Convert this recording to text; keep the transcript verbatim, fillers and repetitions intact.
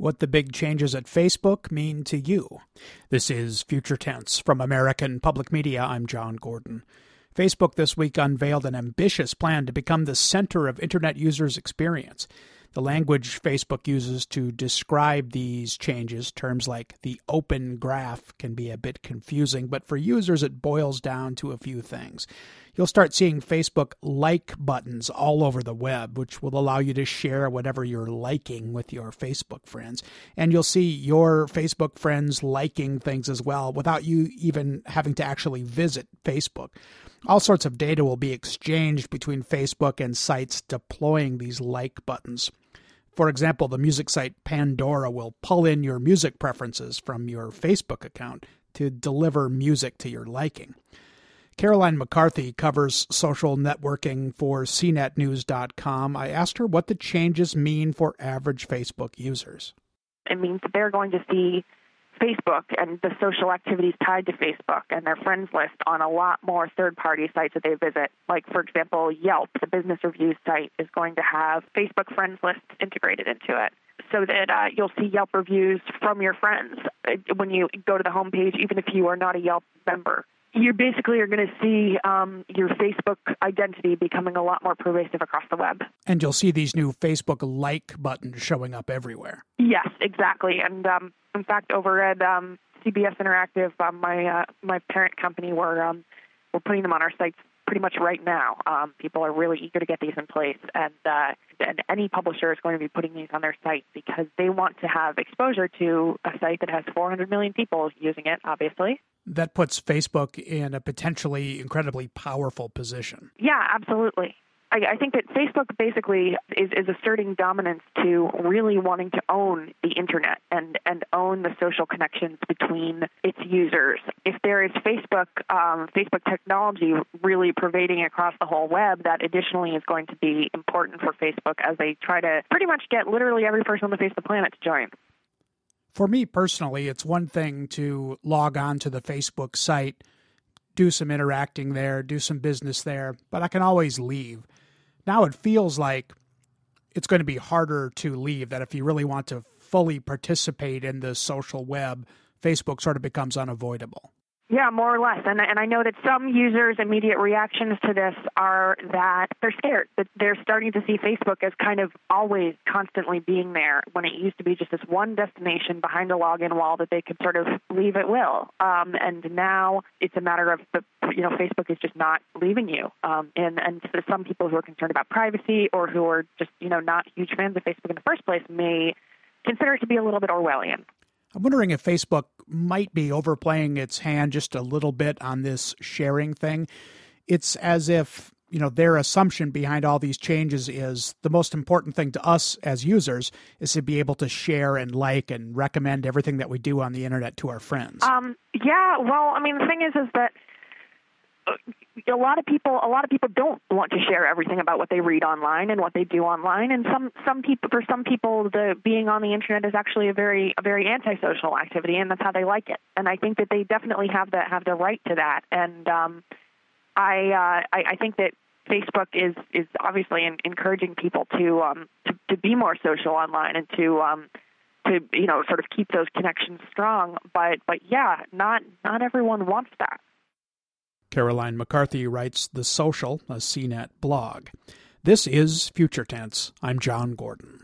what the big changes at Facebook mean to you. This is Future Tense from American Public Media. I'm John Gordon. Facebook this week unveiled an ambitious plan to become the center of Internet users' experience. The language Facebook uses to describe these changes, terms like the open graph, can be a bit confusing, but for users it boils down to a few things. You'll start seeing Facebook like buttons all over the web, which will allow you to share whatever you're liking with your Facebook friends. And you'll see your Facebook friends liking things as well without you even having to actually visit Facebook. All sorts of data will be exchanged between Facebook and sites deploying these like buttons. For example, the music site Pandora will pull in your music preferences from your Facebook account to deliver music to your liking. Caroline McCarthy covers social networking for C net news dot com. I asked her what the changes mean for average Facebook users. It means that they're going to see Facebook and the social activities tied to Facebook and their friends list on a lot more third-party sites that they visit. Like, for example, Yelp, the business reviews site, is going to have Facebook friends lists integrated into it so that uh, you'll see Yelp reviews from your friends when you go to the homepage, even if you are not a Yelp member. You basically are going to see um, your Facebook identity becoming a lot more pervasive across the web. And you'll see these new Facebook like buttons showing up everywhere. Yes, exactly. And um, in fact, over at um, C B S Interactive, um, my uh, my parent company, we're, um, we're putting them on our sites pretty much right now. Um, people are really eager to get these in place, and, uh, and any publisher is going to be putting these on their site because they want to have exposure to a site that has four hundred million people using it, obviously. That puts Facebook in a potentially incredibly powerful position. Yeah, absolutely. I, I think that Facebook basically is, is asserting dominance to really wanting to own the Internet and, and own the social connections between its users. If there is Facebook, um, Facebook technology really pervading across the whole web, that additionally is going to be important for Facebook as they try to pretty much get literally every person on the face of the planet to join. For me personally, it's one thing to log on to the Facebook site, do some interacting there, do some business there, but I can always leave. Now it feels like it's going to be harder to leave, that if you really want to fully participate in the social web, Facebook sort of becomes unavoidable. Yeah, more or less. And, and I know that some users' immediate reactions to this are that they're scared, that they're starting to see Facebook as kind of always constantly being there when it used to be just this one destination behind a login wall that they could sort of leave at will. Um, and now it's a matter of, the, you know, Facebook is just not leaving you. Um, and, and for some people who are concerned about privacy or who are just, you know, not huge fans of Facebook in the first place may consider it to be a little bit Orwellian. I'm wondering if Facebook might be overplaying its hand just a little bit on this sharing thing. It's as if, you know, their assumption behind all these changes is the most important thing to us as users is to be able to share and like and recommend everything that we do on the Internet to our friends. Um, yeah, well, I mean, the thing is, is that a lot of people, a lot of people don't want to share everything about what they read online and what they do online. And some, some people, for some people, the being on the Internet is actually a very, a very antisocial activity, and that's how they like it. And I think that they definitely have the have the right to that. And um, I, uh, I, I think that Facebook is is obviously in, encouraging people to, um, to to be more social online and to um, to you know sort of keep those connections strong. But but yeah, not not everyone wants that. Caroline McCarthy writes The Social, a C net blog. This is Future Tense. I'm John Gordon.